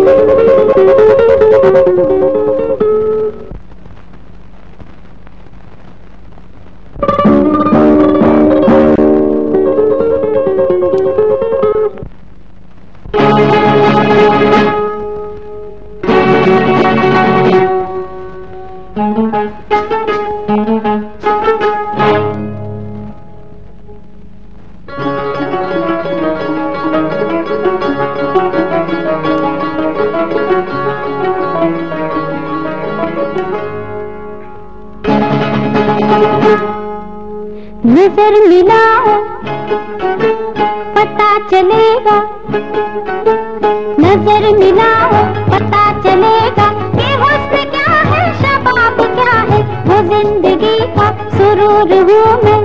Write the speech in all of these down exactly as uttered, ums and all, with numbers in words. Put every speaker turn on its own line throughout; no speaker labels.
नजर मिलाओ पता चलेगा, नजर मिलाओ पता चलेगा कि हुस्न क्या है, शबाब क्या है। वो जिंदगी का सुरूर हूँ मैं,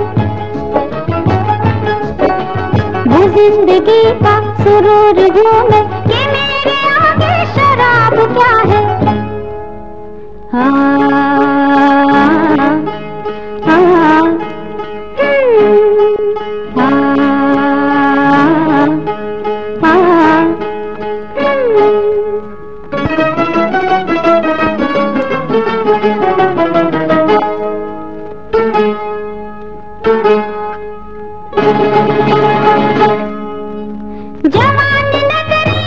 वो जिंदगी का सुरूर हूँ मैं, कि मेरे आगे शराब क्या है। हाँ जवान नगरी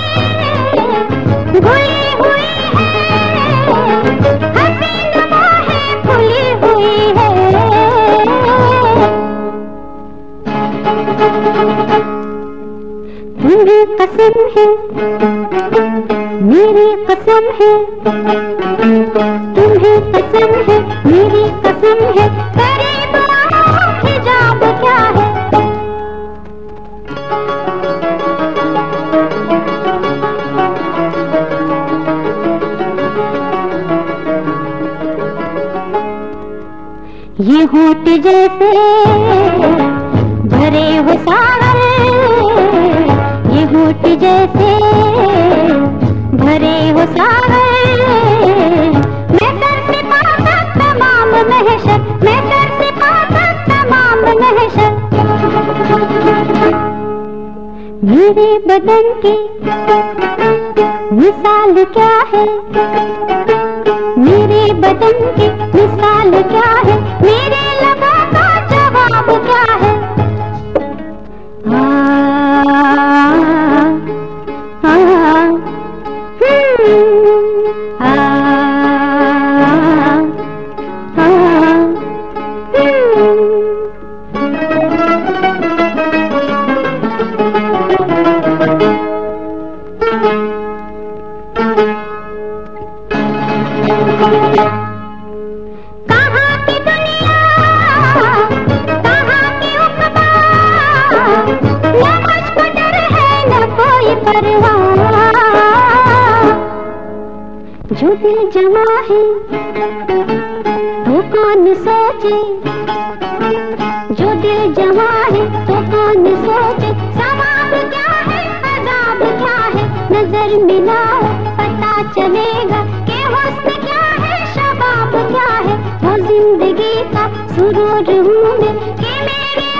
घुली हुई है, हसीन बाहें खुली हुई है। तुम्हें कसम है, मेरी कसम है, तुम्हें कसम है, मेरी कसम है, करीब आओ हिजाब क्या है। ये होठ जैसे भरे हो सागर, ये होठ जैसे भरे हो सागर। मैं सर से पाँव तक तमाम महशर, मैं सर से पाँव तक तमाम महशर। मेरे बदन की मिसाल क्या है, मेरे बदन की मिसाल क्या है, मेरे लबों का जवाब क्या है। आ, आ, आ, आ, कहाँ की दुनिया, कहाँ की उक़बा, न मुझको डर है न कोई परवाह। जो दिल जमा है तो कौन सोचे, जो दिल जमा है तो कौन सोचे। सवाब क्या है, अज़ाब क्या है, नजर मिलाओ पता चलेगा कि हुस्न क्या है, शबाब क्या है। वो जिंदगी का सुरूर हूँ मैं, कि मेरे